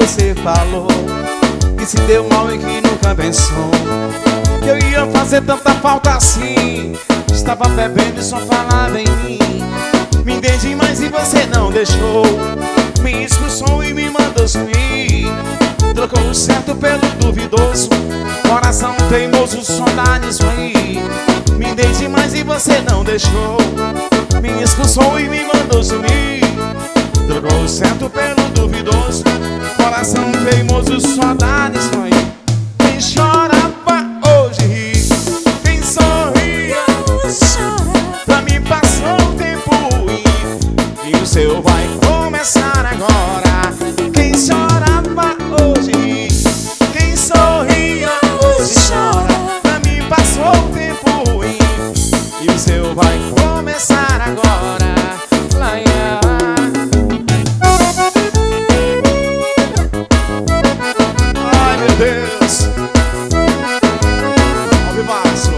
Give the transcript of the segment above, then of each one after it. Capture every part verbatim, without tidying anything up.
você falou que se deu mal e que nunca pensou que eu ia fazer tanta falta assim. Estava bebendo e só falava em mim. Me dei demais e você não deixou. Me expulsou e me mandou sumir. Trocou o certo pelo duvidoso. Coração teimoso, saudades aí. Me dei demais e você não deixou. Me expulsou e me mandou sumir. Trocou o certo pelo duvidoso. Coração teimoso, saudades aí. Quem chorava hoje ri. Quem sorria hoje chora. Pra mim passou o tempo e, e o seu vai começar agora. Quem chorava hoje ri. Quem sorria hoje chora. Pra mim passou o tempo e, e o seu vai começar agora. Laia. Ai meu Deus. Ao vivaço.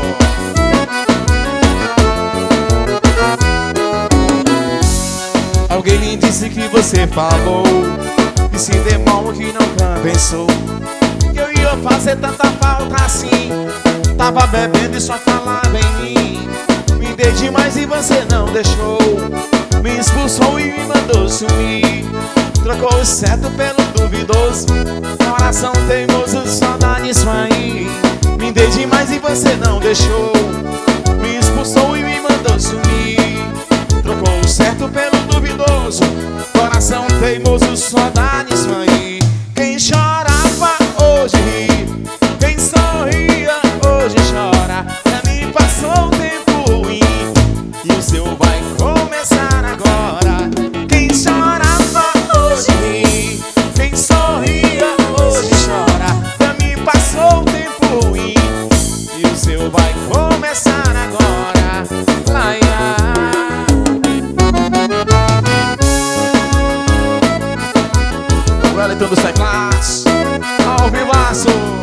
Alguém me disse que você falou que se deu mal que nunca pensou que eu ia fazer tanta falta assim. Tava bebendo e só falava em mim. Me dei demais e você não deixou. Me expulsou e me mandou sumir. Trocou o certo pelo duvidoso. Coração teimoso, saudades aí. Me dei demais e você não deixou. Me expulsou e me mandou sumir. Trocou o certo pelo duvidoso. Coração teimoso, saudades aí. Quem chorava hoje ri. Quem sorria hoje chora. Pra mim passou o tempo ruim e o seu vai começar agora. Quem chorava hoje ri. Quem sorria hoje chora. Pra mim passou o tempo ruim e o seu vai começar agora. Laia. O Wellington do Cyclass, ao vivaço.